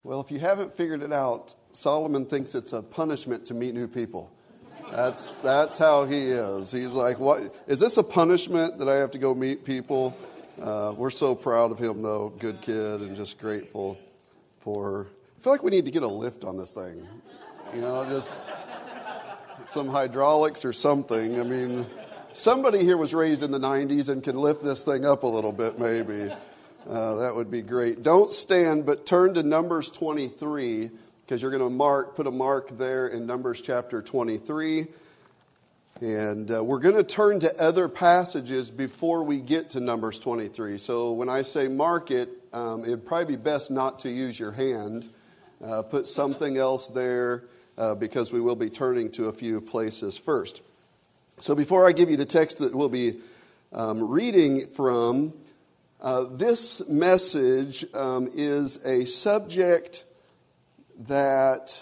Well, if you haven't figured it out, Solomon thinks it's a punishment to meet new people. That's how he is. He's like, "What is this, a punishment that I have to go meet people?" We're so proud of him, though. Good kid, and just grateful for. I feel like we need to get a lift on this thing. Just some hydraulics or something. I mean, somebody here was raised in the 90s and can lift this thing up a little bit, maybe. That would be great. Don't stand, but turn to Numbers 23, because you're going to put a mark there in Numbers chapter 23. And we're going to turn to other passages before we get to Numbers 23. So when I say mark it, it'd probably be best not to use your hand. Put something else there, because we will be turning to a few places first. So before I give you the text that we'll be reading from, this message is a subject that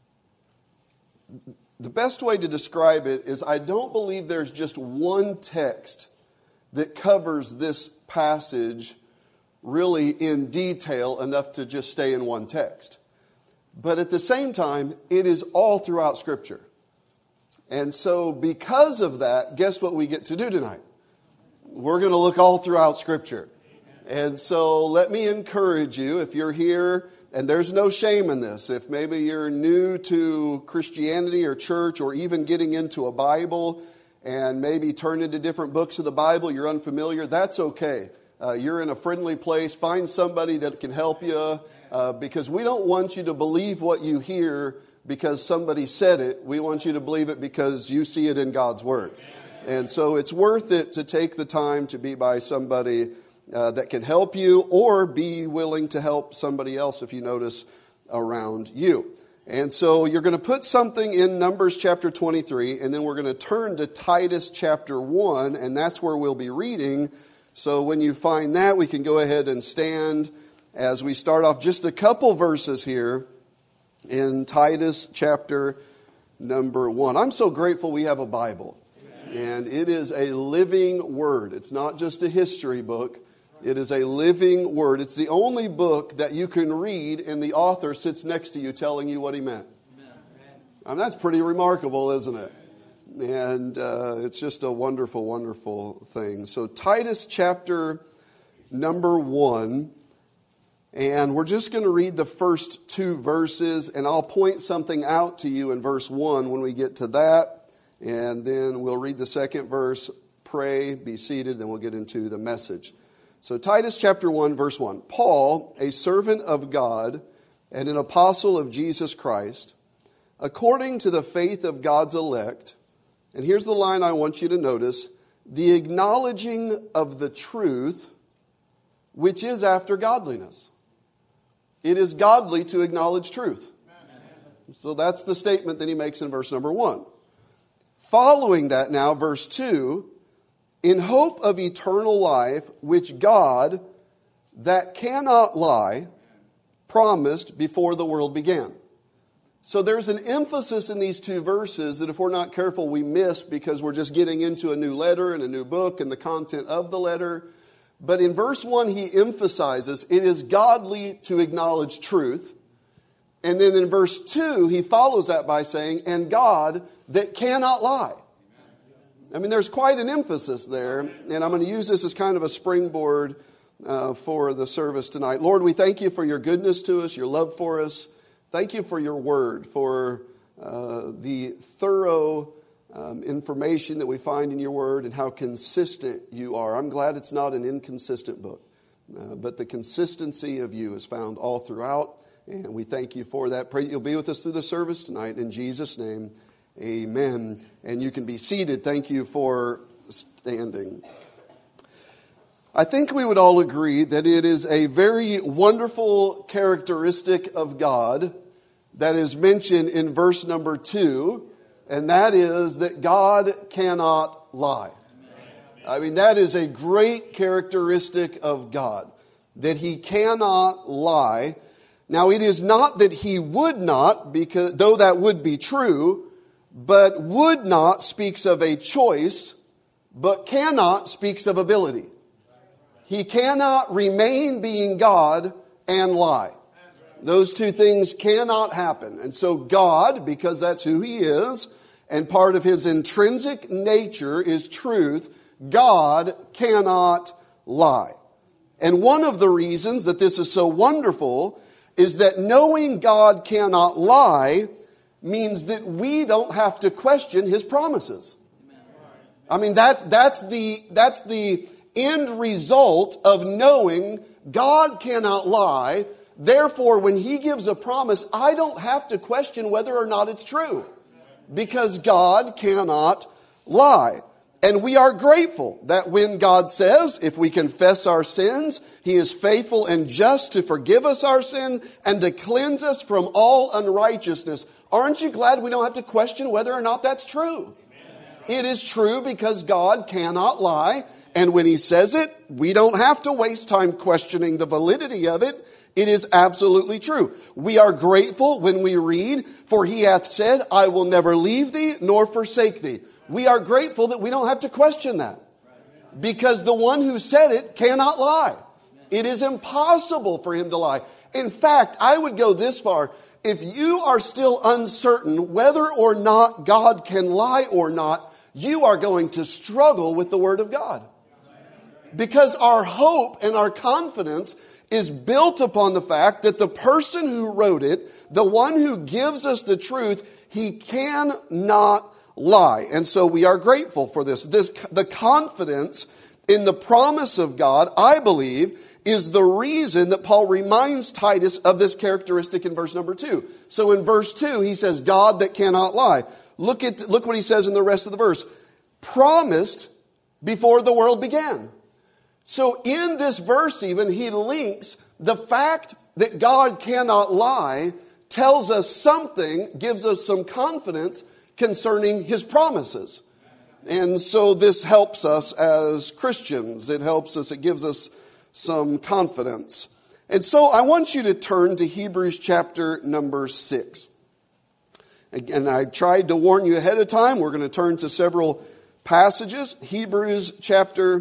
the best way to describe it is I don't believe there's just one text that covers this passage really in detail enough to just stay in one text. But at the same time, it is all throughout Scripture. And so because of that, guess what we get to do tonight? We're going to look all throughout Scripture. And so let me encourage you, if you're here, and there's no shame in this, if maybe you're new to Christianity or church or even getting into a Bible and maybe turn into different books of the Bible, you're unfamiliar, that's okay. You're in a friendly place. Find somebody that can help you, because we don't want you to believe what you hear because somebody said it. We want you to believe it because you see it in God's Word. And so it's worth it to take the time to be by somebody that can help you, or be willing to help somebody else if you notice around you. And so you're going to put something in Numbers chapter 23, and then we're going to turn to Titus chapter 1, and that's where we'll be reading. So when you find that, we can go ahead and stand as we start off just a couple verses here in Titus chapter number 1. I'm so grateful we have a Bible, and it is a living word. It's not just a history book. It is a living word. It's the only book that you can read and the author sits next to you telling you what he meant. I mean, that's pretty remarkable, isn't it? And it's just a wonderful, wonderful thing. So Titus chapter number 1, and we're just going to read the first 2 verses, and I'll point something out to you in verse 1 when we get to that, and then we'll read the second verse, pray, be seated, then we'll get into the message. So Titus chapter 1, verse 1. Paul, a servant of God and an apostle of Jesus Christ, according to the faith of God's elect, and here's the line I want you to notice, the acknowledging of the truth, which is after godliness. It is godly to acknowledge truth. So that's the statement that he makes in verse number 1. Following that now, verse 2, in hope of eternal life, which God, that cannot lie, promised before the world began. So there's an emphasis in these 2 verses that if we're not careful, we miss because we're just getting into a new letter and a new book and the content of the letter. But in verse 1, he emphasizes it is godly to acknowledge truth. And then in verse 2, he follows that by saying, and God that cannot lie. I mean, there's quite an emphasis there, and I'm going to use this as kind of a springboard for the service tonight. Lord, we thank you for your goodness to us, your love for us. Thank you for your word, for the thorough information that we find in your word and how consistent you are. I'm glad it's not an inconsistent book, but the consistency of you is found all throughout, and we thank you for that. Pray that you'll be with us through the service tonight. In Jesus' name, amen. And you can be seated. Thank you for standing. I think we would all agree that it is a very wonderful characteristic of God that is mentioned in verse number 2, and that is that God cannot lie. I mean, that is a great characteristic of God, that he cannot lie. Now, it is not that he would not, because though that would be true, but would not speaks of a choice, but cannot speaks of ability. He cannot remain being God and lie. Those two things cannot happen. And so God, because that's who He is, and part of His intrinsic nature is truth, God cannot lie. And one of the reasons that this is so wonderful is that knowing God cannot lie means that we don't have to question His promises. I mean, that's the end result of knowing God cannot lie. Therefore, when He gives a promise, I don't have to question whether or not it's true, because God cannot lie. And we are grateful that when God says, if we confess our sins, He is faithful and just to forgive us our sin and to cleanse us from all unrighteousness. Aren't you glad we don't have to question whether or not that's true? It is true because God cannot lie. And when He says it, we don't have to waste time questioning the validity of it. It is absolutely true. We are grateful when we read, for He hath said, I will never leave thee nor forsake thee. We are grateful that we don't have to question that, because the one who said it cannot lie. It is impossible for Him to lie. In fact, I would go this far. If you are still uncertain whether or not God can lie or not, you are going to struggle with the Word of God. Because our hope and our confidence is built upon the fact that the person who wrote it, the one who gives us the truth, He cannot lie. And so we are grateful for this. The confidence in the promise of God, I believe, is the reason that Paul reminds Titus of this characteristic in verse number 2. So in verse 2, he says, God that cannot lie. Look what he says in the rest of the verse. Promised before the world began. So in this verse even, he links the fact that God cannot lie, tells us something, gives us some confidence concerning His promises. And so this helps us as Christians. It helps us, it gives us some confidence. And so I want you to turn to Hebrews chapter number 6. And I tried to warn you ahead of time. We're going to turn to several passages. Hebrews chapter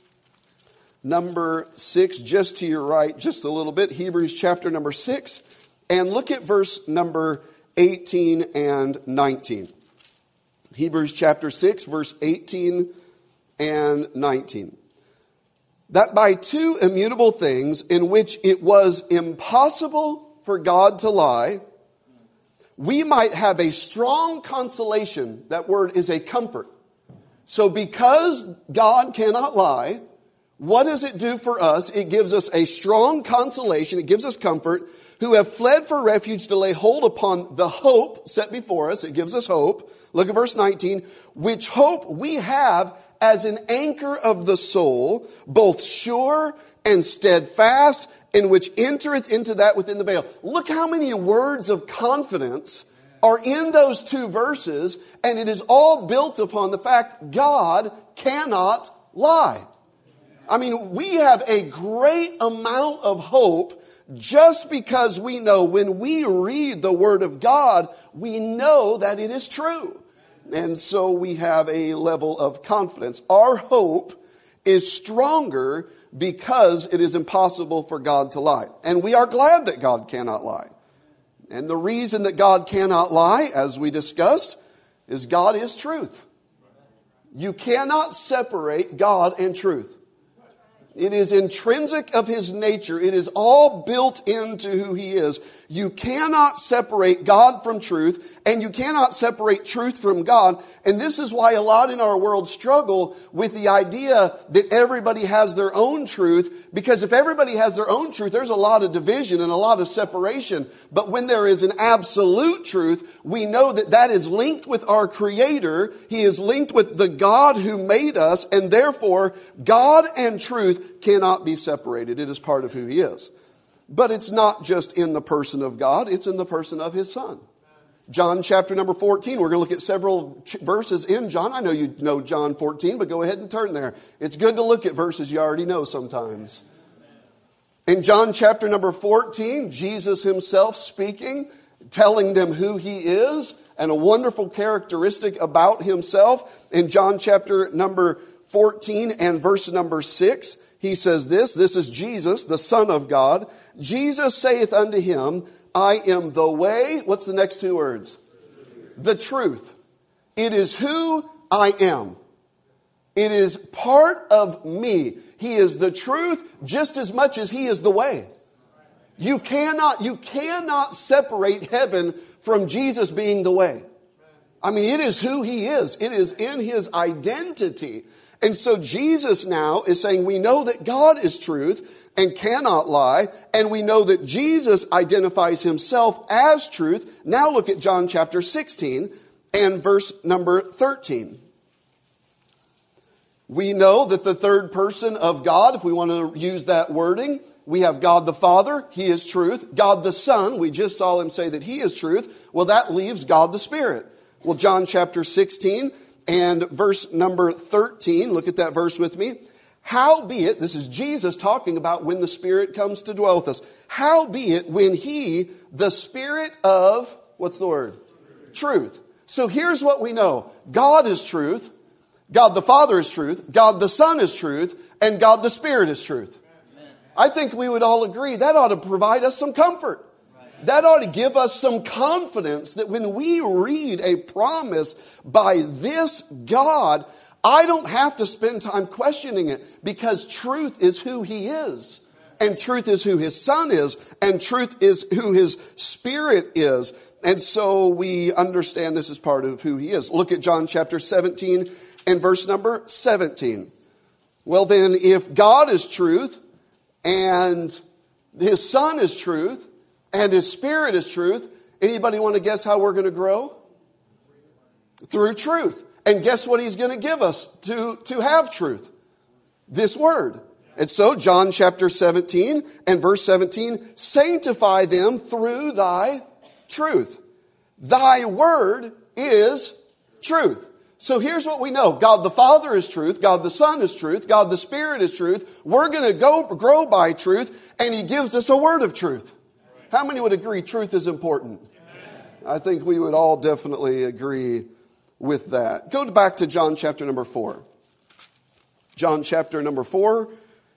number 6, just to your right, just a little bit. Hebrews chapter number 6. And look at verse number 18 and 19. Hebrews chapter 6, verse 18 and 19. That by two immutable things in which it was impossible for God to lie, we might have a strong consolation. That word is a comfort. So because God cannot lie, what does it do for us? It gives us a strong consolation. It gives us comfort, who have fled for refuge to lay hold upon the hope set before us. It gives us hope. Look at verse 19. Which hope we have as an anchor of the soul, both sure and steadfast, and which entereth into that within the veil. Look how many words of confidence are in those two verses, and it is all built upon the fact God cannot lie. I mean, we have a great amount of hope just because we know when we read the Word of God, we know that it is true. And so we have a level of confidence. Our hope is stronger because it is impossible for God to lie. And we are glad that God cannot lie. And the reason that God cannot lie, as we discussed, is God is truth. You cannot separate God and truth. It is intrinsic of His nature. It is all built into who He is. You cannot separate God from truth, and you cannot separate truth from God. And this is why a lot in our world struggle with the idea that everybody has their own truth. Because if everybody has their own truth, there's a lot of division and a lot of separation. But when there is an absolute truth, we know that that is linked with our Creator. He is linked with the God who made us, and therefore God and truth cannot be separated. It is part of who He is. But it's not just in the person of God, it's in the person of His Son. John chapter number 14, we're going to look at several verses in John. I know you know John 14, but go ahead and turn there. It's good to look at verses you already know sometimes. In John chapter number 14, Jesus Himself speaking, telling them who He is, and a wonderful characteristic about Himself. In John chapter number 14 and verse number 6, he says this is Jesus, the Son of God. Jesus saith unto him, I am the way. What's the next two words? The truth. It is who I am. It is part of me. He is the truth just as much as he is the way. You cannot separate heaven from Jesus being the way. I mean, it is who he is. It is in his identity. And so Jesus now is saying we know that God is truth and cannot lie. And we know that Jesus identifies himself as truth. Now look at John chapter 16 and verse number 13. We know that the third person of God, if we want to use that wording, we have God the Father, he is truth. God the Son, we just saw him say that he is truth. Well, that leaves God the Spirit. Well, John chapter 16 and verse number 13, look at that verse with me. Howbeit, this is Jesus talking about when the Spirit comes to dwell with us. Howbeit, when he, the Spirit of, what's the word? Truth. So here's what we know. God is truth. God the Father is truth. God the Son is truth. And God the Spirit is truth. I think we would all agree that ought to provide us some comfort. That ought to give us some confidence that when we read a promise by this God, I don't have to spend time questioning it because truth is who he is. And truth is who his Son is. And truth is who his Spirit is. And so we understand this is part of who he is. Look at John chapter 17 and verse number 17. Well then, if God is truth, and his Son is truth, and his Spirit is truth, anybody want to guess how we're going to grow? Through truth. And guess what he's going to give us to have truth? This word. And so John chapter 17 and verse 17, sanctify them through thy truth. Thy word is truth. So here's what we know. God the Father is truth. God the Son is truth. God the Spirit is truth. We're going to grow by truth. And he gives us a word of truth. How many would agree truth is important? I think we would all definitely agree with that. Go back to John chapter number 4. John chapter number 4.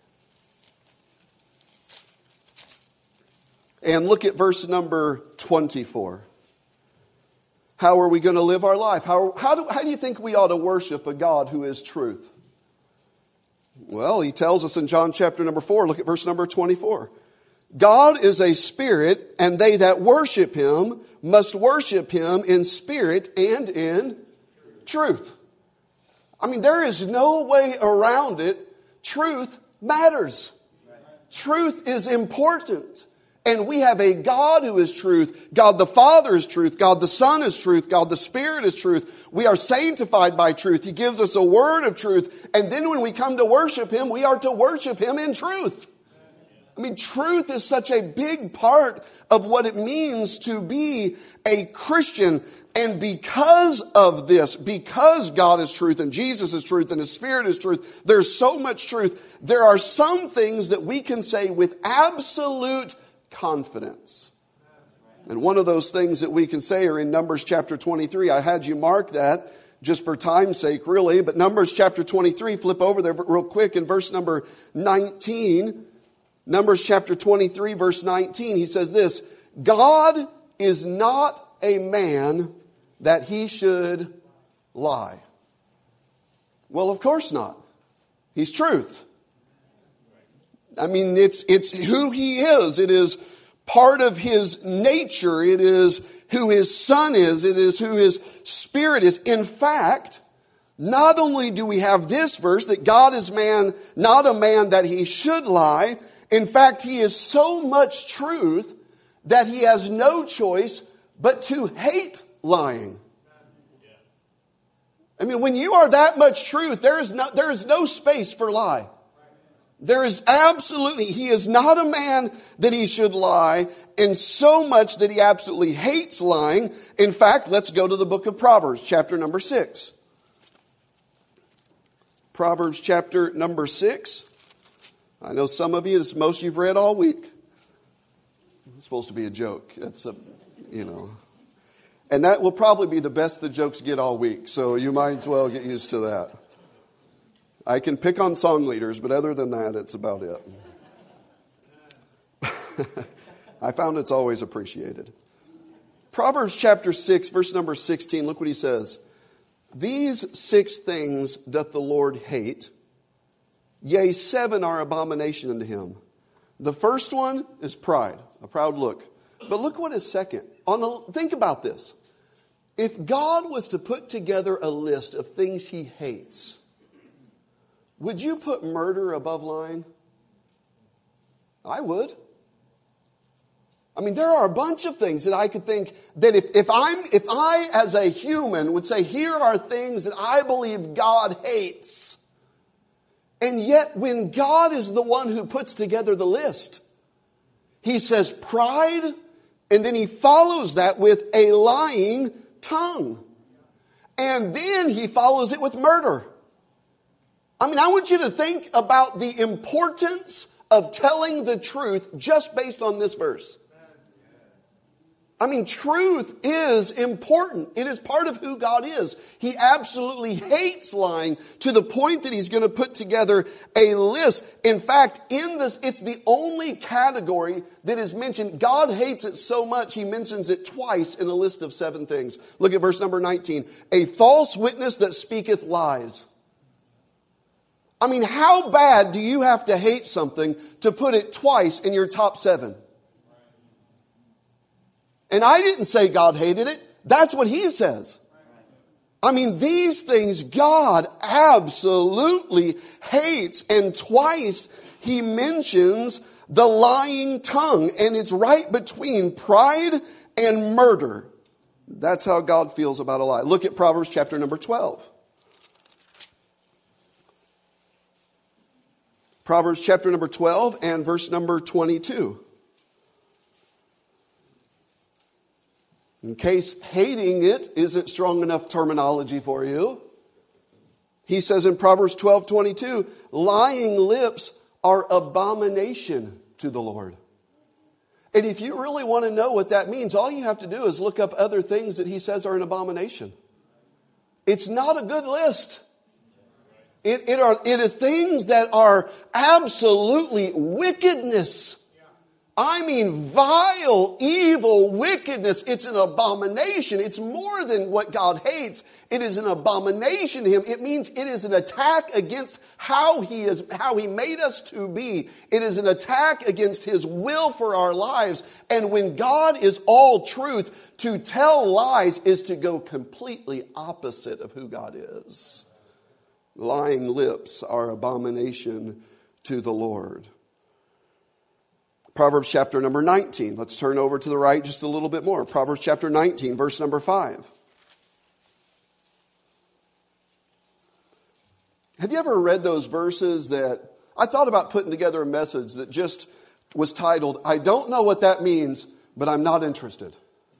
And look at verse number 24. How are we going to live our life? How do you think we ought to worship a God who is truth? Well, he tells us in John chapter number 4, look at verse number 24. God is a spirit, and they that worship him must worship him in spirit and in truth. I mean, there is no way around it. Truth matters. Truth is important. And we have a God who is truth. God the Father is truth. God the Son is truth. God the Spirit is truth. We are sanctified by truth. He gives us a word of truth. And then when we come to worship him, we are to worship him in truth. I mean, truth is such a big part of what it means to be a Christian. And because of this, because God is truth and Jesus is truth and his Spirit is truth, there's so much truth. There are some things that we can say with absolute confidence. And one of those things that we can say are in Numbers chapter 23. I had you mark that just for time's sake, really. But Numbers chapter 23, flip over there real quick in verse number 19. Numbers chapter 23, verse 19, he says this, God is not a man that he should lie. Well, of course not. He's truth. I mean, it's who he is. It is part of his nature. It is who his Son is. It is who his Spirit is. In fact, not only do we have this verse that God is man, not a man that he should lie. In fact, he is so much truth that he has no choice but to hate lying. I mean, when you are that much truth, there is no space for lie. There is absolutely, he is not a man that he should lie, and so much that he absolutely hates lying. In fact, let's go to the book of Proverbs, chapter number 6. Proverbs chapter number 6. I know some of you, this is most you've read all week. It's supposed to be a joke. It's and that will probably be the best the jokes get all week. So you might as well get used to that. I can pick on song leaders, but other than that, it's about it. I found it's always appreciated. Proverbs chapter 6, verse number 16, look what he says. These 6 things doth the Lord hate, yea, 7 are abomination unto him. The first one is pride, a proud look. But look what is second. Think about this. If God was to put together a list of things he hates, would you put murder above lying? I would. I mean, there are a bunch of things that I could think that if I as a human would say, here are things that I believe God hates. And yet when God is the one who puts together the list, he says pride, and then he follows that with a lying tongue. And then he follows it with murder. I mean, I want you to think about the importance of telling the truth just based on this verse. I mean, truth is important. It is part of who God is. He absolutely hates lying to the point that he's going to put together a list. In fact, in this, it's the only category that is mentioned. God hates it so much, he mentions it twice in a list of 7 things. Look at verse number 19. A false witness that speaketh lies. I mean, how bad do you have to hate something to put it twice in your top 7? And I didn't say God hated it. That's what he says. I mean, these things God absolutely hates. And twice he mentions the lying tongue. And it's right between pride and murder. That's how God feels about a lie. Look at Proverbs chapter number 12. Proverbs chapter number 12 and verse number 22. In case hating it isn't strong enough terminology for you, he says in Proverbs 12:22, lying lips are abomination to the Lord. And if you really want to know what that means, all you have to do is look up other things that he says are an abomination. It's not a good list. It is things that are absolutely wickedness. I mean, vile, evil, wickedness. It's an abomination. It's more than what God hates. It is an abomination to him. It means it is an attack against how he made us to be. It is an attack against his will for our lives. And when God is all truth, to tell lies is to go completely opposite of who God is. Lying lips are abomination to the Lord. Proverbs chapter number 19. Let's turn over to the right just a little bit more. Proverbs chapter 19, verse number 5. Have you ever read those verses that I thought about putting together a message that just was titled, I don't know what that means, but I'm not interested.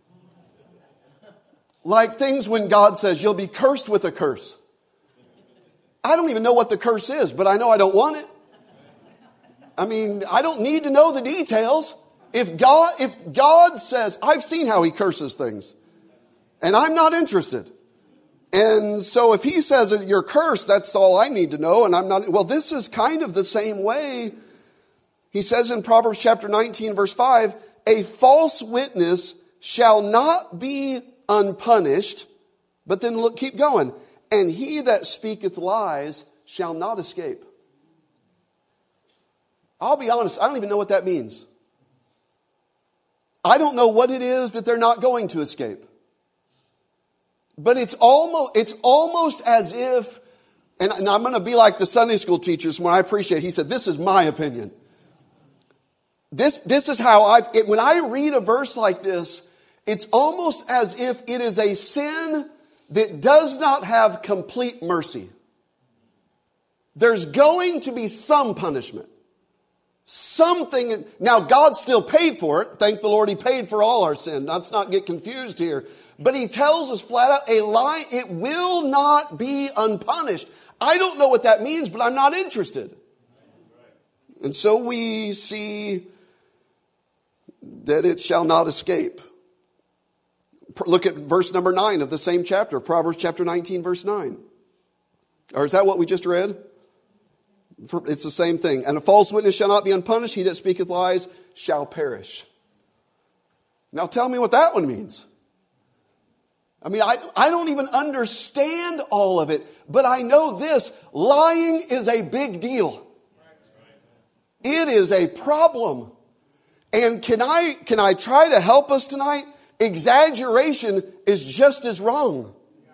Like things when God says, you'll be cursed with a curse. I don't even know what the curse is, but I know I don't want it. I mean, I don't need to know the details. If God says, I've seen how he curses things, and I'm not interested. And so if he says that you're cursed, that's all I need to know, and I'm not. Well, this is kind of the same way. He says in Proverbs chapter 19, verse 5, a false witness shall not be unpunished. But then look, keep going. And he that speaketh lies shall not escape. I'll be honest, I don't even know what that means. I don't know what it is that they're not going to escape. But it's almost as if, and I'm going to be like the Sunday school teachers when I appreciate it. He said, this is my opinion. This is how when I read a verse like this, it's almost as if it is a sin that does not have complete mercy. There's going to be some punishment. Something. Now, God still paid for it. Thank the Lord he paid for all our sin. Let's not get confused here. But he tells us flat out, a lie, it will not be unpunished. I don't know what that means, but I'm not interested. And so we see that it shall not escape. Look at verse number 9 of the same chapter, Proverbs chapter 19, verse 9. Or is that what we just read? It's the same thing. And a false witness shall not be unpunished. He that speaketh lies shall perish. Now tell me what that one means. I mean, I don't even understand all of it, but I know this. Lying is a big deal. It is a problem. And can I try to help us tonight? Exaggeration is just as wrong.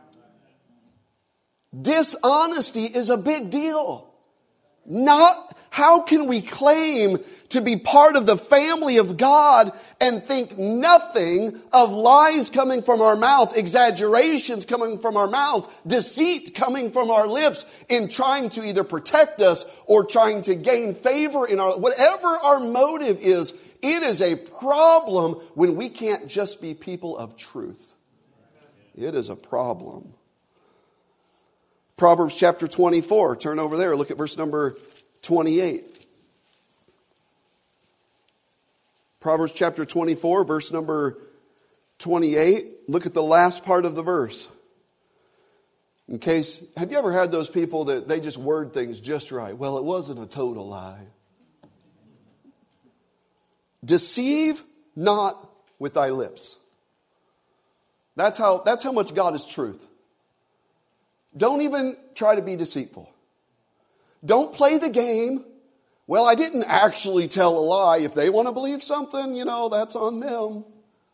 Dishonesty is a big deal. How can we claim to be part of the family of God and think nothing of lies coming from our mouth, exaggerations coming from our mouths, deceit coming from our lips in trying to either protect us or trying to gain favor in whatever our motive is? It is a problem when we can't just be people of truth. It is a problem. Proverbs chapter 24. Turn over there. Look at verse number 28. Proverbs chapter 24, verse number 28. Look at the last part of the verse. Have you ever had those people that they just word things just right? Well, it wasn't a total lie. Deceive not with thy lips. That's how much God is truth. Don't even try to be deceitful. Don't play the game. Well, I didn't actually tell a lie. If they want to believe something, that's on them.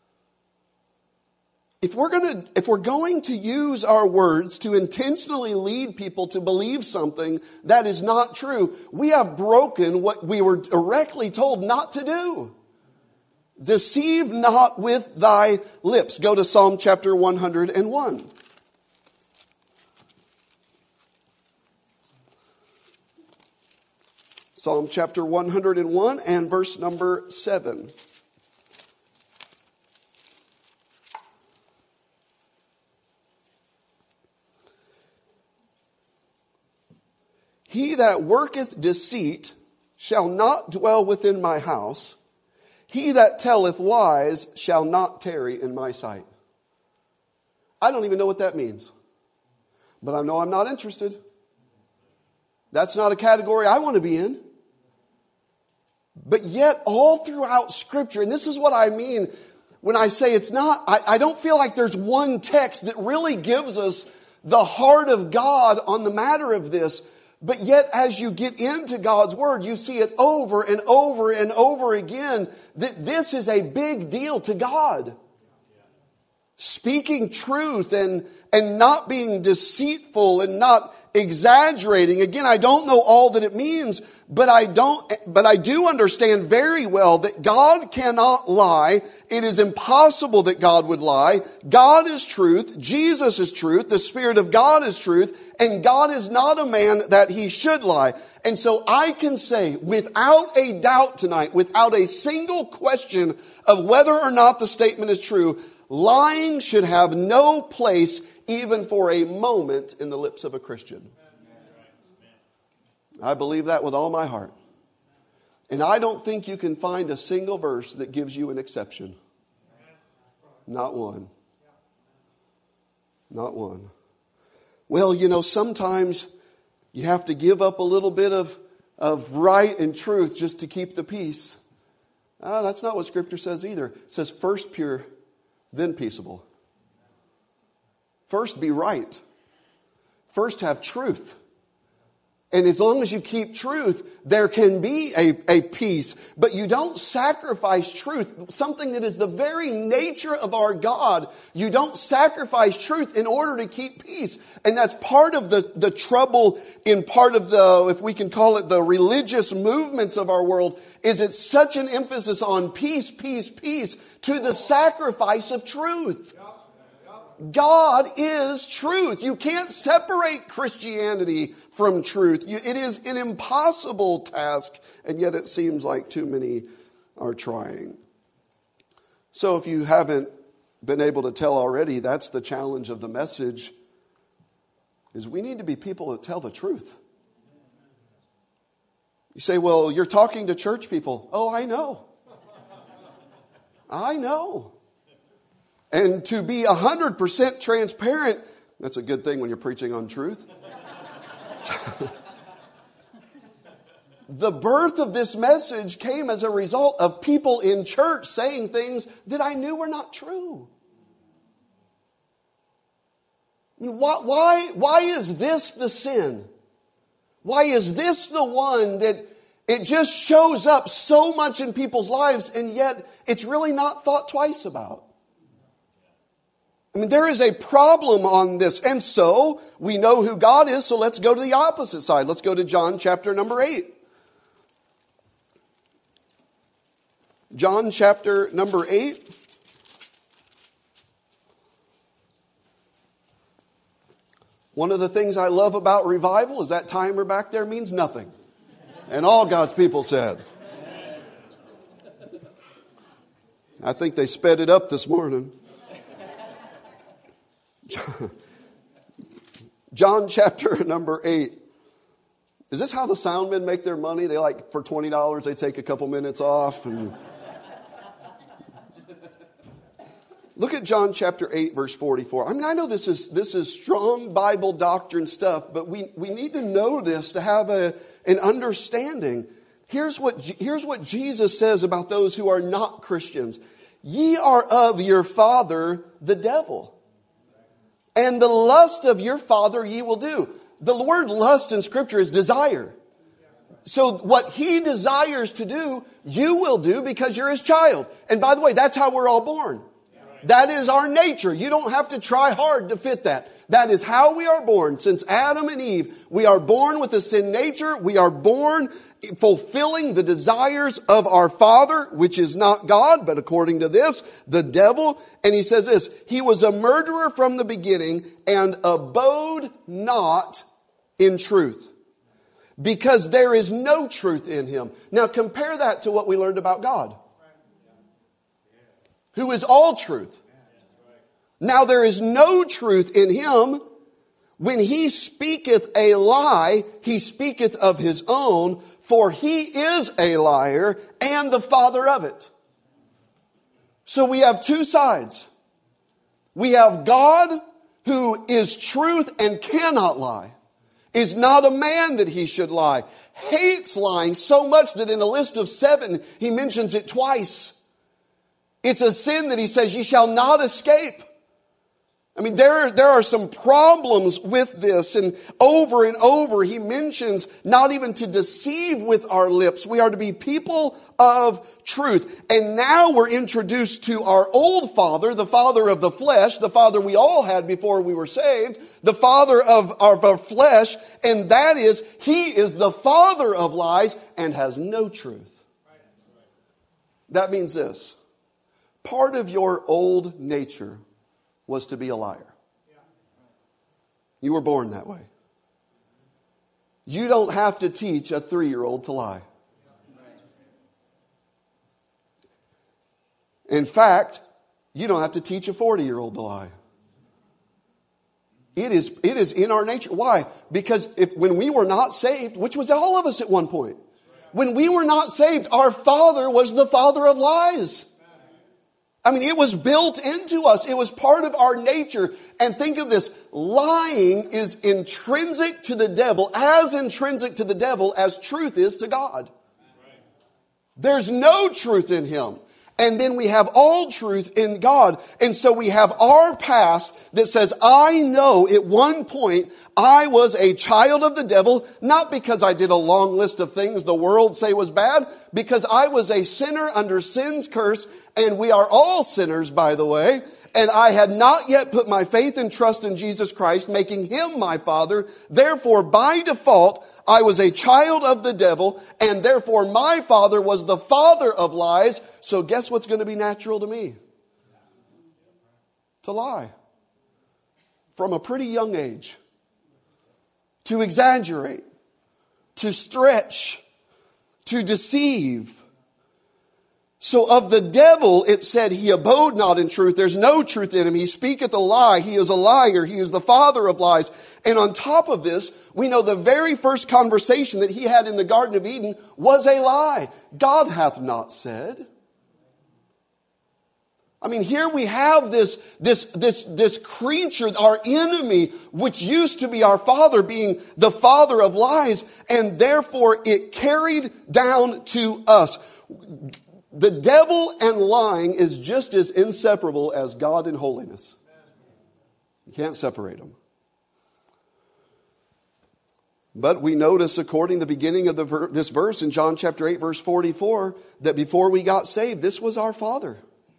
If we're going to use our words to intentionally lead people to believe something that is not true, we have broken what we were directly told not to do. Deceive not with thy lips. Go to Psalm chapter 101. Psalm chapter 101 and verse number 7. He that worketh deceit shall not dwell within my house. He that telleth lies shall not tarry in my sight. I don't even know what that means. But I know I'm not interested. That's not a category I want to be in. But yet all throughout Scripture, and this is what I mean when I say it's not, I don't feel like there's one text that really gives us the heart of God on the matter of this. But yet as you get into God's Word, you see it over and over and over again that this is a big deal to God. Speaking truth and not being deceitful and not exaggerating. Again, I don't know all that it means, but I do understand very well that God cannot lie. It is impossible that God would lie. God is truth. Jesus is truth. The Spirit of God is truth. And God is not a man that he should lie. And so I can say without a doubt tonight, without a single question of whether or not the statement is true, lying should have no place even for a moment in the lips of a Christian. I believe that with all my heart. And I don't think you can find a single verse that gives you an exception. Not one. Not one. Well, sometimes you have to give up a little bit of right and truth just to keep the peace. That's not what Scripture says either. It says first pure, then peaceable. First be right. First have truth. And as long as you keep truth, there can be a peace. But you don't sacrifice truth, something that is the very nature of our God. You don't sacrifice truth in order to keep peace. And that's part of the trouble in part of if we can call it the religious movements of our world, is it's such an emphasis on peace, peace, peace to the sacrifice of truth. God is truth. You can't separate Christianity from truth. It is an impossible task, and yet it seems like too many are trying. So if you haven't been able to tell already, that's the challenge of the message, is we need to be people that tell the truth. You say, well, you're talking to church people. Oh, I know. I know. And to be 100% transparent, that's a good thing when you're preaching on truth. the birth of this message came as a result of people in church saying things that I knew were not true. Why is this the sin? Why is this the one that it just shows up so much in people's lives and yet it's really not thought twice about? I mean, there is a problem on this. And so we know who God is, so let's go to the opposite side. Let's go to John chapter number 8. John chapter number 8. One of the things I love about revival is that timer back there means nothing. And all God's people said. I think they sped it up this morning. John chapter number 8. Is this how the soundmen make their money? They for $20, they take a couple minutes off. And look at John chapter 8, verse 44. I mean, I know this is strong Bible doctrine stuff, but we need to know this to have an understanding. Here's what Jesus says about those who are not Christians. Ye are of your father, the devil. And the lust of your father ye will do. The word lust in Scripture is desire. So what he desires to do, you will do because you're his child. And by the way, that's how we're all born. That is our nature. You don't have to try hard to fit that. That is how we are born. Since Adam and Eve, we are born with a sin nature. We are born fulfilling the desires of our father, which is not God, but according to this, the devil. And he says this, he was a murderer from the beginning and abode not in truth, because there is no truth in him. Now compare that to what we learned about God, who is all truth. Now there is no truth in him. When he speaketh a lie, he speaketh of his own, for he is a liar and the father of it. So we have two sides. We have God, who is truth and cannot lie, is not a man that he should lie, hates lying so much that in a list of 7, he mentions it twice. It's a sin that he says, ye shall not escape. I mean, there are some problems with this, and over he mentions not even to deceive with our lips. We are to be people of truth. And now we're introduced to our old father, the father of the flesh, the father we all had before we were saved, the father of our flesh, and that is, he is the father of lies and has no truth. That means this. Part of your old nature was to be a liar. You were born that way. You don't have to teach a 3-year-old to lie. In fact, you don't have to teach a 40-year-old to lie. It is in our nature. Why? Because when we were not saved, which was all of us at one point, when we were not saved, our father was the father of lies. I mean, it was built into us. It was part of our nature. And think of this. Lying is intrinsic to the devil, as intrinsic to the devil as truth is to God. There's no truth in him. And then we have all truth in God. And so we have our past that says, I know at one point I was a child of the devil, not because I did a long list of things the world say was bad, because I was a sinner under sin's curse. And we are all sinners, by the way. And I had not yet put my faith and trust in Jesus Christ, making him my father. Therefore, by default, I was a child of the devil, and therefore my father was the father of lies. So guess what's going to be natural to me? To lie. From a pretty young age. To exaggerate. To stretch. To deceive. So of the devil, it said, he abode not in truth. There's no truth in him. He speaketh a lie. He is a liar. He is the father of lies. And on top of this, we know the very first conversation that he had in the Garden of Eden was a lie. God hath not said. I mean, here we have this creature, our enemy, which used to be our father, being the father of lies, and therefore it carried down to us. The devil and lying is just as inseparable as God and holiness. You can't separate them. But we notice, according to the beginning of this verse in John chapter 8, verse 44, that before we got saved, this was our father.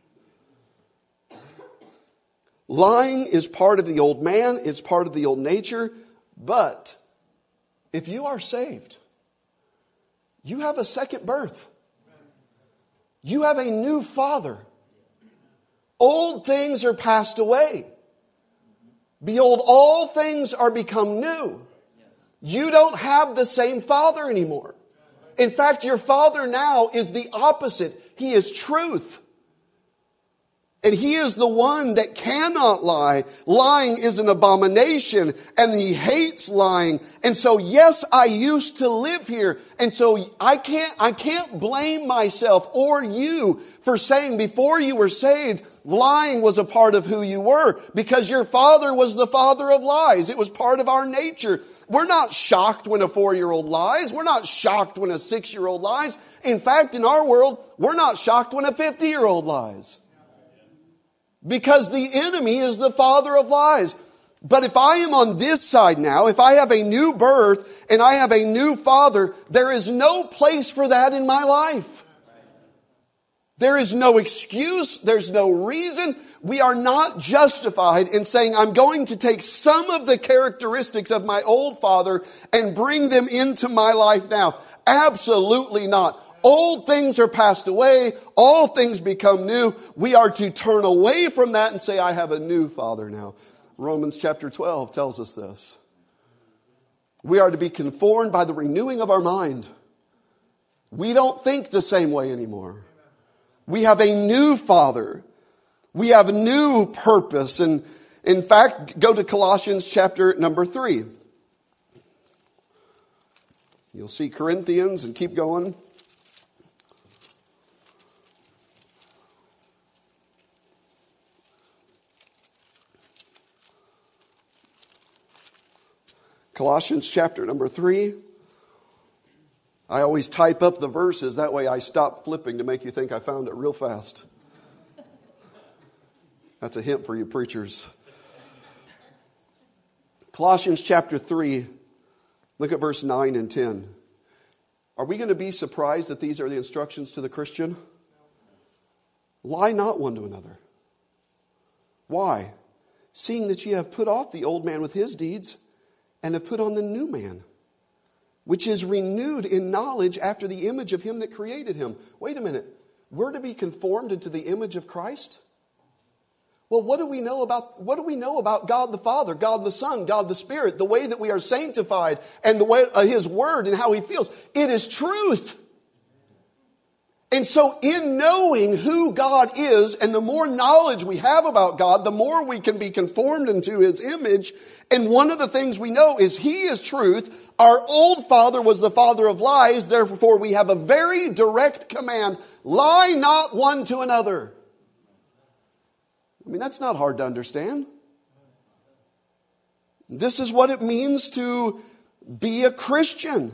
Lying is part of the old man. It's part of the old nature. But if you are saved, you have a second birth. You have a new father. Old things are passed away. Behold, all things are become new. You don't have the same father anymore. In fact, your father now is the opposite. He is truth. And he is the one that cannot lie. Lying is an abomination, and he hates lying. And so, yes, I used to live here. And so I can't blame myself or you for saying before you were saved, lying was a part of who you were, because your father was the father of lies. It was part of our nature. We're not shocked when a 4-year-old lies. We're not shocked when a 6-year-old lies. In fact, in our world, we're not shocked when a 50-year-old lies. Because the enemy is the father of lies. But if I am on this side now, if I have a new birth and I have a new father, there is no place for that in my life. There is no excuse. There's no reason. We are not justified in saying, I'm going to take some of the characteristics of my old father and bring them into my life now. Absolutely not. Old things are passed away. All things become new. We are to turn away from that and say, I have a new father now. Romans chapter 12 tells us this. We are to be conformed by the renewing of our mind. We don't think the same way anymore. We have a new father. We have a new purpose. And in fact, go to Colossians chapter number 3. You'll see Corinthians and keep going. Colossians chapter number 3. I always type up the verses. That way I stop flipping to make you think I found it real fast. That's a hint for you preachers. Colossians chapter 3. Look at verse 9 and 10. Are we going to be surprised that these are the instructions to the Christian? Lie not one to another. Why? Seeing that ye have put off the old man with his deeds, and have put on the new man, which is renewed in knowledge after the image of him that created him. Wait a minute. We're to be conformed into the image of Christ? Well, what do we know about God the Father, God the Son, God the Spirit, the way that we are sanctified, and the way his word and how he feels? It is truth. And so in knowing who God is, and the more knowledge we have about God, the more we can be conformed into his image. And one of the things we know is he is truth. Our old father was the father of lies. Therefore, we have a very direct command. Lie not one to another. I mean, that's not hard to understand. This is what it means to be a Christian.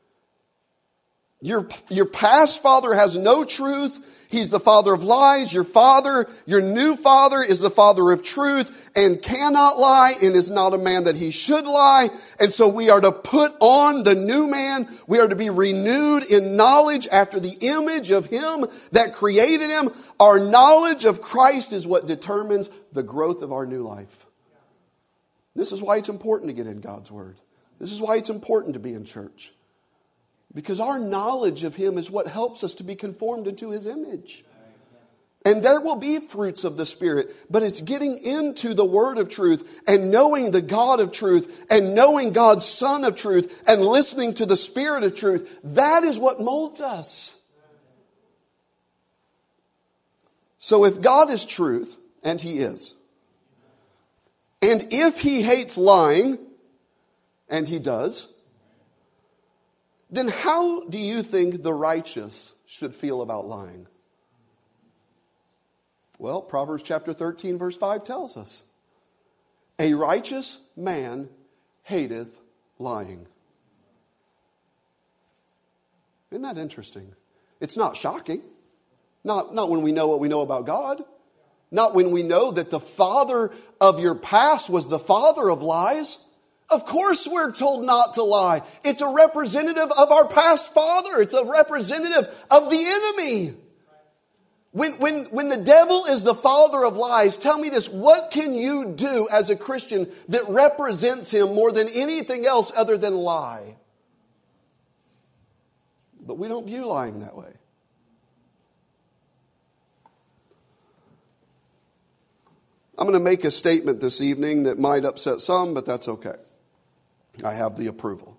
Your past father has no truth. He's the father of lies. Your new father is the father of truth and cannot lie and is not a man that he should lie. And so we are to put on the new man. We are to be renewed in knowledge after the image of him that created him. Our knowledge of Christ is what determines the growth of our new life. This is why it's important to get in God's word. This is why it's important to be in church. Because our knowledge of him is what helps us to be conformed into his image. And there will be fruits of the Spirit, but it's getting into the word of truth and knowing the God of truth and knowing God's Son of truth and listening to the Spirit of truth. That is what molds us. So if God is truth, and he is, and if he hates lying, and he does, then how do you think the righteous should feel about lying? Well, Proverbs chapter 13, verse 5 tells us, a righteous man hateth lying. Isn't that interesting? It's not shocking. Not when we know what we know about God. Not when we know that the father of your past was the father of lies. Of course we're told not to lie. It's a representative of our past father. It's a representative of the enemy. When the devil is the father of lies, tell me this, what can you do as a Christian that represents him more than anything else other than lie? But we don't view lying that way. I'm going to make a statement this evening that might upset some, but that's okay. I have the approval.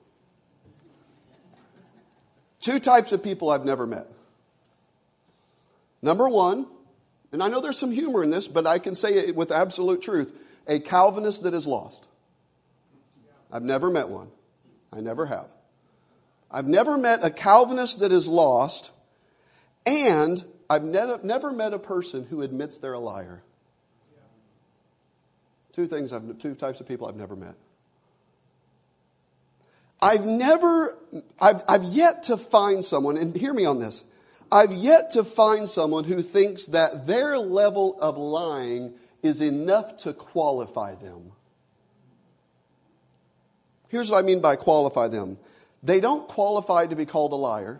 2 types of people I've never met. Number 1, and I know there's some humor in this, but I can say it with absolute truth, a Calvinist that is lost. I've never met one. I never have. I've never met a Calvinist that is lost, and I've never met a person who admits they're a liar. 2 types of people I've never met. I've yet to find someone, and hear me on this, I've yet to find someone who thinks that their level of lying is enough to qualify them. Here's what I mean by qualify them. They don't qualify to be called a liar.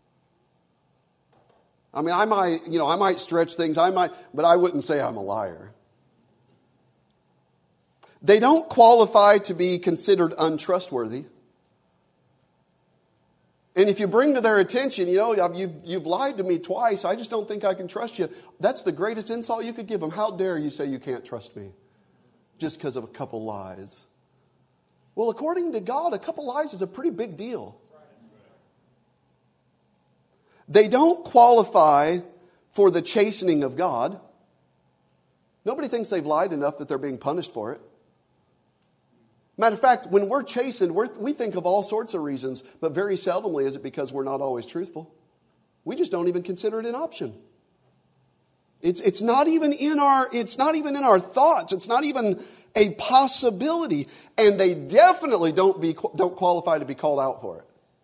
I mean, I might stretch things, but I wouldn't say I'm a liar. They don't qualify to be considered untrustworthy. And if you bring to their attention, you've lied to me twice, I just don't think I can trust you. That's the greatest insult you could give them. How dare you say you can't trust me just because of a couple lies? Well, according to God, a couple lies is a pretty big deal. They don't qualify for the chastening of God. Nobody thinks they've lied enough that they're being punished for it. Matter of fact, when we're chastened, we think of all sorts of reasons, but very seldomly is it because we're not always truthful. We just don't even consider it an option. It's not even in our thoughts. It's not even a possibility, and they definitely don't qualify to be called out for it.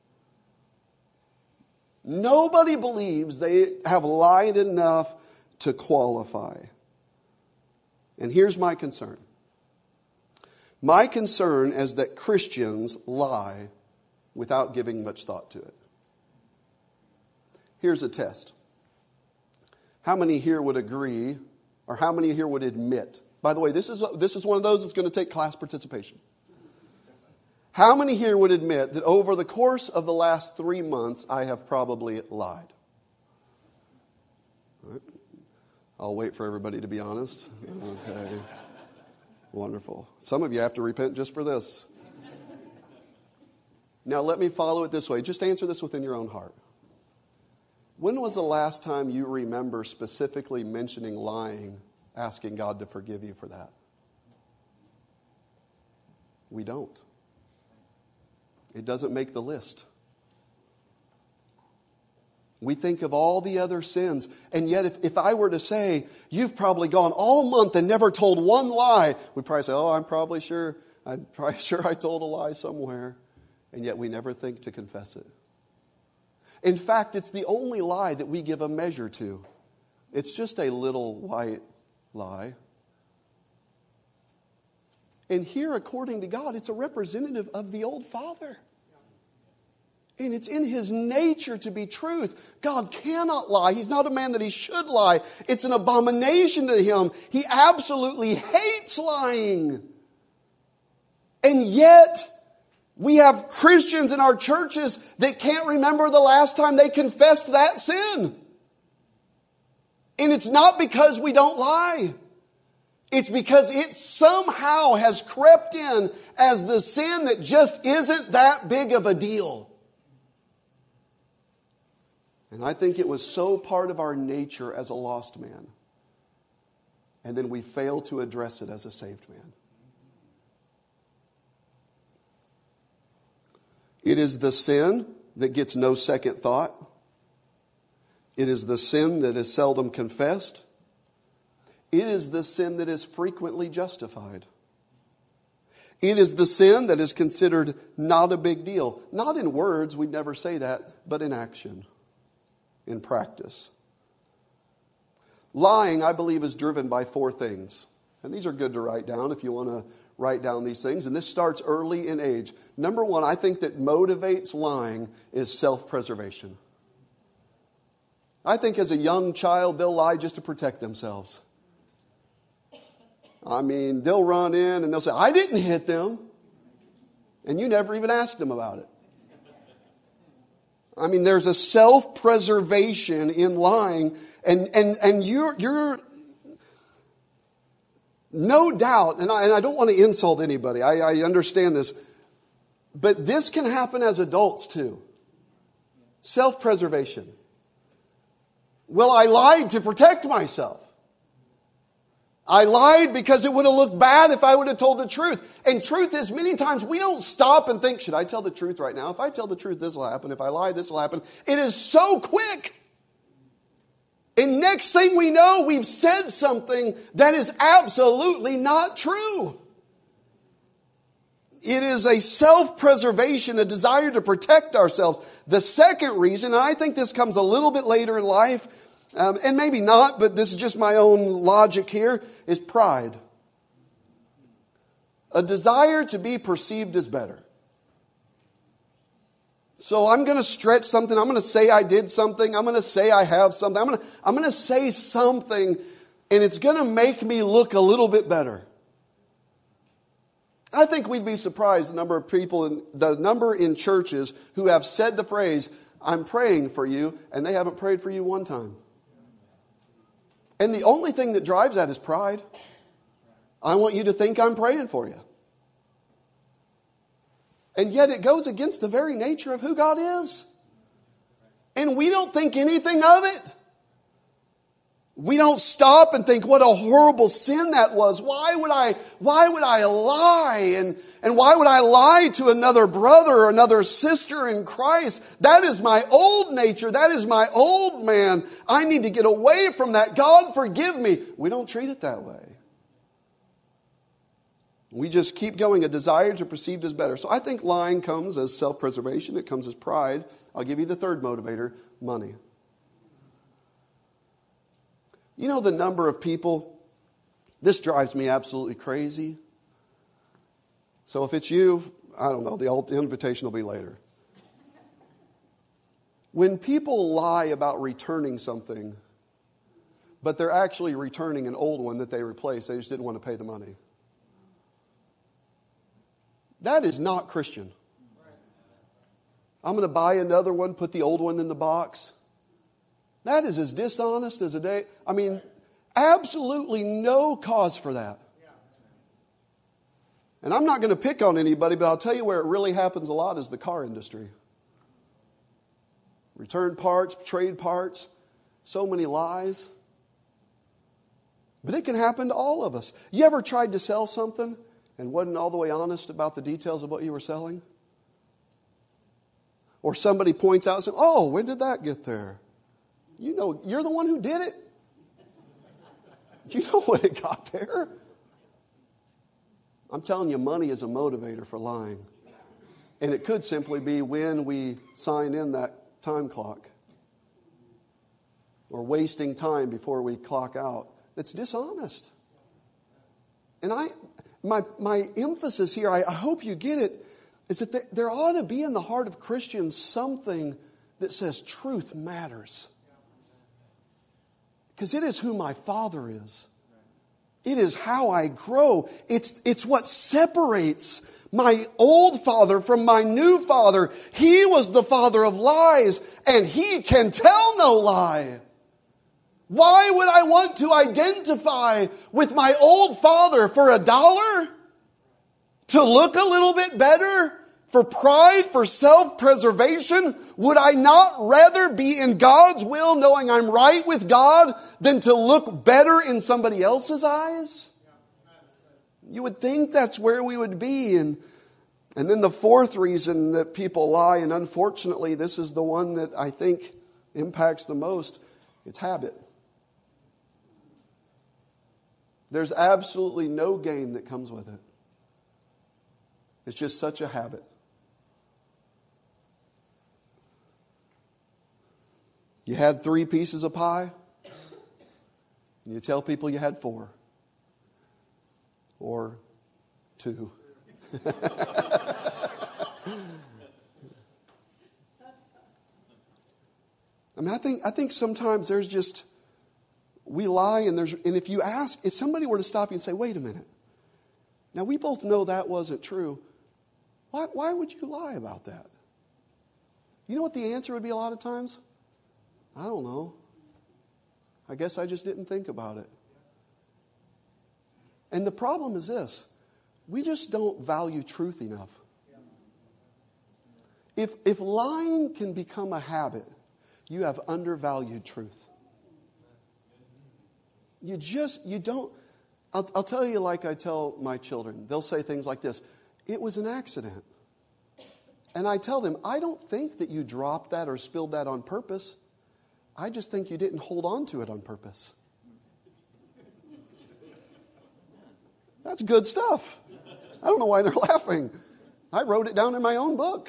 Nobody believes they have lied enough to qualify. And here's my concern. My concern is that Christians lie without giving much thought to it. Here's a test. How many here would agree, or how many here would admit? By the way, this is one of those that's going to take class participation. How many here would admit that over the course of the last 3 months, I have probably lied? All right. I'll wait for everybody to be honest. Okay. Wonderful. Some of you have to repent just for this. Now let me follow it this way. Just answer this within your own heart. When was the last time you remember specifically mentioning lying, asking God to forgive you for that? We don't. It doesn't make the list. We think of all the other sins. And yet if I were to say, you've probably gone all month and never told one lie, we'd probably say, I'm probably sure I told a lie somewhere. And yet we never think to confess it. In fact, it's the only lie that we give a measure to. It's just a little white lie. And here, according to God, it's a representative of the old father. And it's in his nature to be truth. God cannot lie. He's not a man that he should lie. It's an abomination to him. He absolutely hates lying. And yet, we have Christians in our churches that can't remember the last time they confessed that sin. And it's not because we don't lie. It's because it somehow has crept in as the sin that just isn't that big of a deal. And I think it was so part of our nature as a lost man. And then we fail to address it as a saved man. It is the sin that gets no second thought. It is the sin that is seldom confessed. It is the sin that is frequently justified. It is the sin that is considered not a big deal. Not in words, we'd never say that, but in action, in practice. Lying, I believe, is driven by 4 things. And these are good to write down if you want to write down these things. And this starts early in age. Number 1, I think that motivates lying is self-preservation. I think as a young child, they'll lie just to protect themselves. I mean, they'll run in and they'll say, I didn't hit them. And you never even asked them about it. I mean, there's a self-preservation in lying. And you're no doubt, and I don't want to insult anybody. I understand this. But this can happen as adults too. Self-preservation. Well, I lied to protect myself. I lied because it would have looked bad if I would have told the truth. And truth is, many times we don't stop and think, should I tell the truth right now? If I tell the truth, this will happen. If I lie, this will happen. It is so quick. And next thing we know, we've said something that is absolutely not true. It is a self-preservation, a desire to protect ourselves. The second reason, and I think this comes a little bit later in life, and maybe not, but this is just my own logic here, is pride. A desire to be perceived as better. So I'm going to stretch something. I'm going to say I did something. I'm going to say I have something. I'm going to say something, and it's going to make me look a little bit better. I think we'd be surprised the number of people, the number in churches who have said the phrase, I'm praying for you, and they haven't prayed for you one time. And the only thing that drives that is pride. I want you to think I'm praying for you. And yet it goes against the very nature of who God is. And we don't think anything of it. We don't stop and think what a horrible sin that was. Why would I lie? And why would I lie to another brother or another sister in Christ? That is my old nature. That is my old man. I need to get away from that. God forgive me. We don't treat it that way. We just keep going. A desire to perceive as better. So I think lying comes as self-preservation. It comes as pride. I'll give you the third motivator, money. You know the number of people, this drives me absolutely crazy. So if it's you, I don't know, the invitation will be later. When people lie about returning something, but they're actually returning an old one that they replaced, they just didn't want to pay the money. That is not Christian. I'm going to buy another one, put the old one in the box. That is as dishonest as a day. I mean, absolutely no cause for that. And I'm not going to pick on anybody, but I'll tell you where it really happens a lot is the car industry. Return parts, trade parts, so many lies. But it can happen to all of us. You ever tried to sell something and wasn't all the way honest about the details of what you were selling? Or somebody points out and says, oh, when did that get there? You know, you're the one who did it. You know when it got there. I'm telling you, money is a motivator for lying. And it could simply be when we sign in that time clock. Or wasting time before we clock out. That's dishonest. And my emphasis here, I hope you get it, is that there ought to be in the heart of Christians something that says truth matters. Because it is who my Father is. It is how I grow. It's what separates my old father from my new father. He was the father of lies, and he can tell no lie. Why would I want to identify with my old father for $1? To look a little bit better? For pride, for self-preservation? Would I not rather be in God's will knowing I'm right with God than to look better in somebody else's eyes? You would think that's where we would be. And then the fourth reason that people lie, and unfortunately this is the one that I think impacts the most, it's habit. There's absolutely no gain that comes with it. It's just such a habit. You had 3 pieces of pie, and you tell people you had 4. Or 2. I mean, I think sometimes there's just, we lie, and if you ask, if somebody were to stop you and say, wait a minute, now we both know that wasn't true, why would you lie about that? You know what the answer would be a lot of times? I don't know. I guess I just didn't think about it. And the problem is this: we just don't value truth enough. If lying can become a habit, you have undervalued truth. You don't. I'll tell you like I tell my children. They'll say things like this: it was an accident. And I tell them, I don't think that you dropped that or spilled that on purpose. I just think you didn't hold on to it on purpose. That's good stuff. I don't know why they're laughing. I wrote it down in my own book.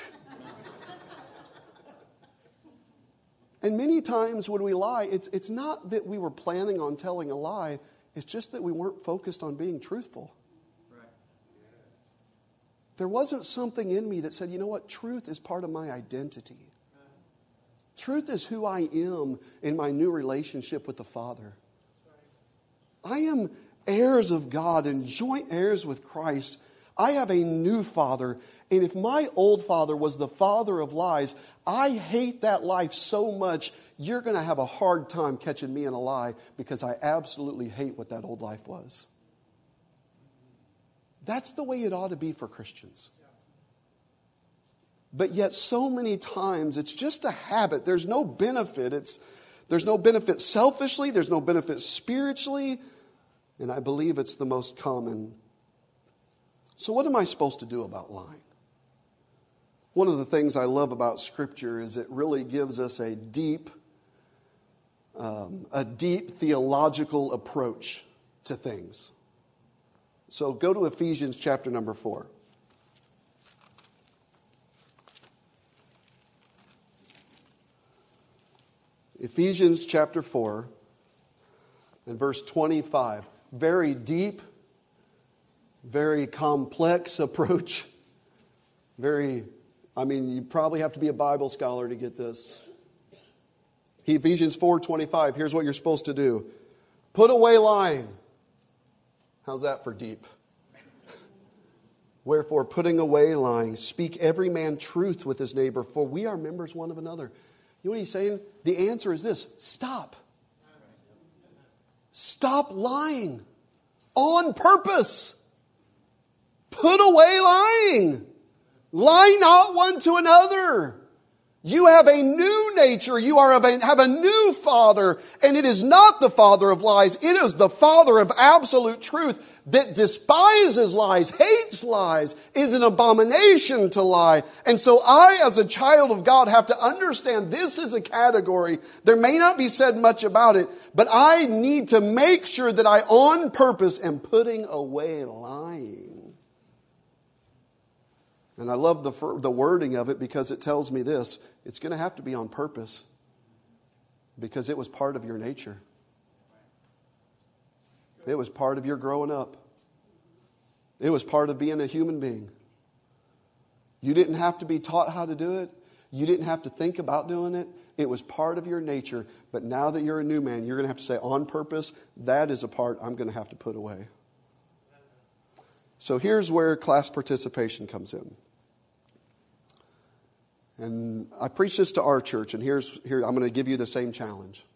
And many times when we lie, it's not that we were planning on telling a lie. It's just that we weren't focused on being truthful. Right. There wasn't something in me that said, you know what, truth is part of my identity. Truth is who I am in my new relationship with the Father. I am heirs of God and joint heirs with Christ. I have a new father. And if my old father was the father of lies, I hate that life so much, you're going to have a hard time catching me in a lie, because I absolutely hate what that old life was. That's the way it ought to be for Christians. But yet so many times it's just a habit. There's no benefit. There's no benefit selfishly. There's no benefit spiritually. And I believe it's the most common. So what am I supposed to do about lying? One of the things I love about Scripture is it really gives us a deep theological approach to things. So go to Ephesians chapter number 4. Ephesians chapter 4 and verse 25. Very deep, very complex approach. You probably have to be a Bible scholar to get this. Ephesians 4:25, here's what you're supposed to do. Put away lying. How's that for deep? Wherefore, putting away lying, speak every man truth with his neighbor, for we are members one of another. You know what he's saying? The answer is this: stop. Stop lying on purpose. Put away lying. Lie not one to another. You have a new nature. You have a new father, and it is not the father of lies. It is the father of absolute truth that despises lies, hates lies, is an abomination to lie. And so I, as a child of God, have to understand this is a category. There may not be said much about it, but I need to make sure that I, on purpose, am putting away lying. And I love the wording of it, because it tells me this: it's going to have to be on purpose, because it was part of your nature. It was part of your growing up. It was part of being a human being. You didn't have to be taught how to do it. You didn't have to think about doing it. It was part of your nature. But now that you're a new man, you're going to have to say, on purpose, that is a part I'm going to have to put away. So here's where class participation comes in. And I preach this to our church, and here I'm going to give you the same challenge.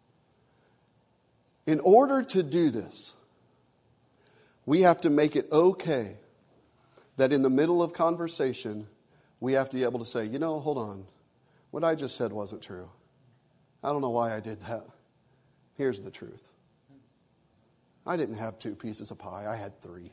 In order to do this, we have to make it okay that in the middle of conversation, we have to be able to say, hold on. What I just said wasn't true. I don't know why I did that. Here's the truth. I didn't have 2 pieces of pie. I had 3.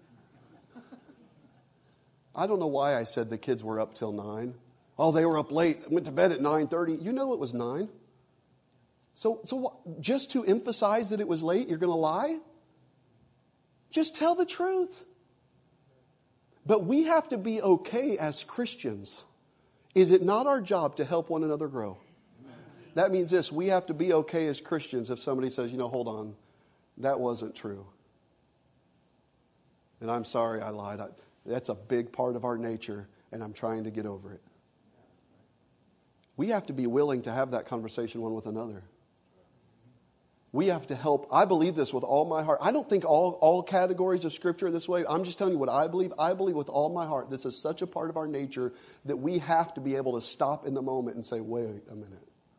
I don't know why I said the kids were up till 9. Oh, they were up late. Went to bed at 9:30. You know it was 9. So just to emphasize that it was late, you're going to lie? Just tell the truth. But we have to be okay as Christians. Is it not our job to help one another grow? That means this, we have to be okay as Christians if somebody says, hold on, that wasn't true. And I'm sorry I lied. That's a big part of our nature, and I'm trying to get over it. We have to be willing to have that conversation one with another. We have to help. I believe this with all my heart. I don't think all categories of Scripture are this way. I'm just telling you what I believe. I believe with all my heart this is such a part of our nature that we have to be able to stop in the moment and say, wait a minute.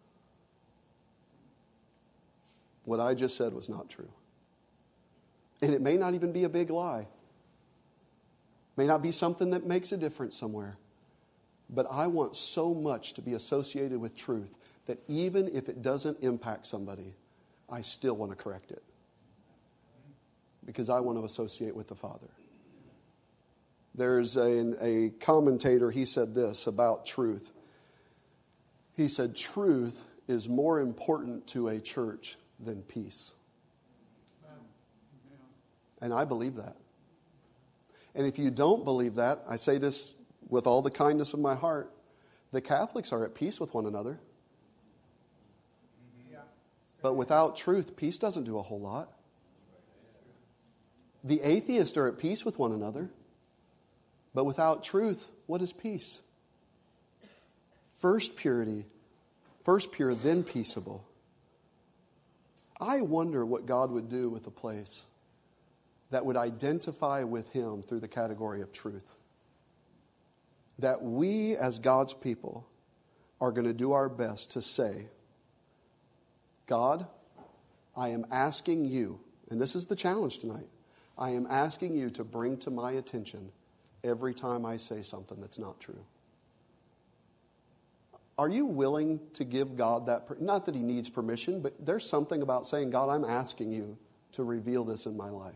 What I just said was not true. And it may not even be a big lie. May not be something that makes a difference somewhere. But I want so much to be associated with truth that even if it doesn't impact somebody, I still want to correct it. Because I want to associate with the Father. There's a commentator, he said this about truth. He said, truth is more important to a church than peace. And I believe that. And if you don't believe that, I say this with all the kindness of my heart, the Catholics are at peace with one another. But without truth, peace doesn't do a whole lot. The atheists are at peace with one another. But without truth, what is peace? First pure, then peaceable. I wonder what God would do with a place that would identify with Him through the category of truth. That we as God's people are going to do our best to say, God, I am asking you, and this is the challenge tonight, I am asking you to bring to my attention every time I say something that's not true. Are you willing to give God that? Not that He needs permission, but there's something about saying, God, I'm asking you to reveal this in my life.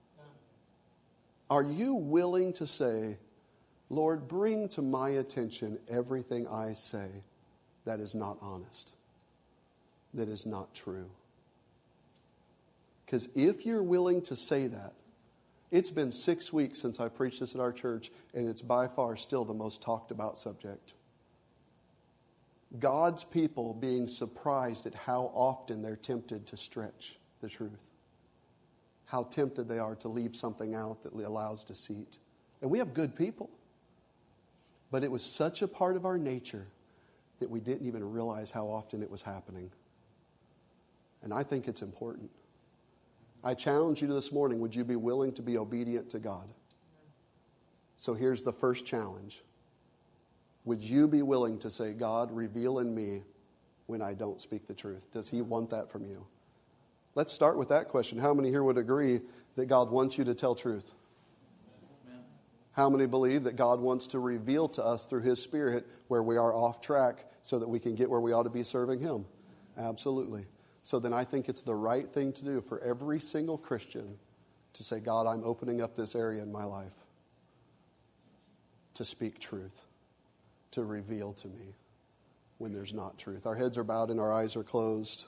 Are you willing to say, Lord, bring to my attention everything I say that is not honest, that is not true? Because if you're willing to say that, it's been 6 weeks since I preached this at our church, and it's by far still the most talked about subject. God's people being surprised at how often they're tempted to stretch the truth. How tempted they are to leave something out that allows deceit. And we have good people. But it was such a part of our nature that we didn't even realize how often it was happening. And I think it's important. I challenge you this morning, would you be willing to be obedient to God? So here's the first challenge. Would you be willing to say, God, reveal in me when I don't speak the truth? Does He want that from you? Let's start with that question. How many here would agree that God wants you to tell truth? Amen. How many believe that God wants to reveal to us through His Spirit where we are off track so that we can get where we ought to be serving Him? Absolutely. So then I think it's the right thing to do for every single Christian to say, God, I'm opening up this area in my life to speak truth, to reveal to me when there's not truth. Our heads are bowed and our eyes are closed.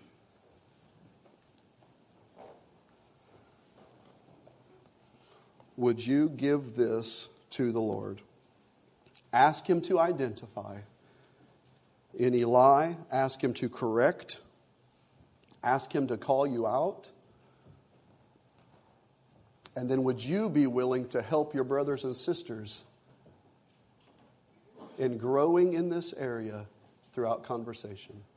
Would you give this to the Lord? Ask Him to identify any lie. Ask Him to correct. Ask Him to call you out. And then would you be willing to help your brothers and sisters in growing in this area throughout conversation?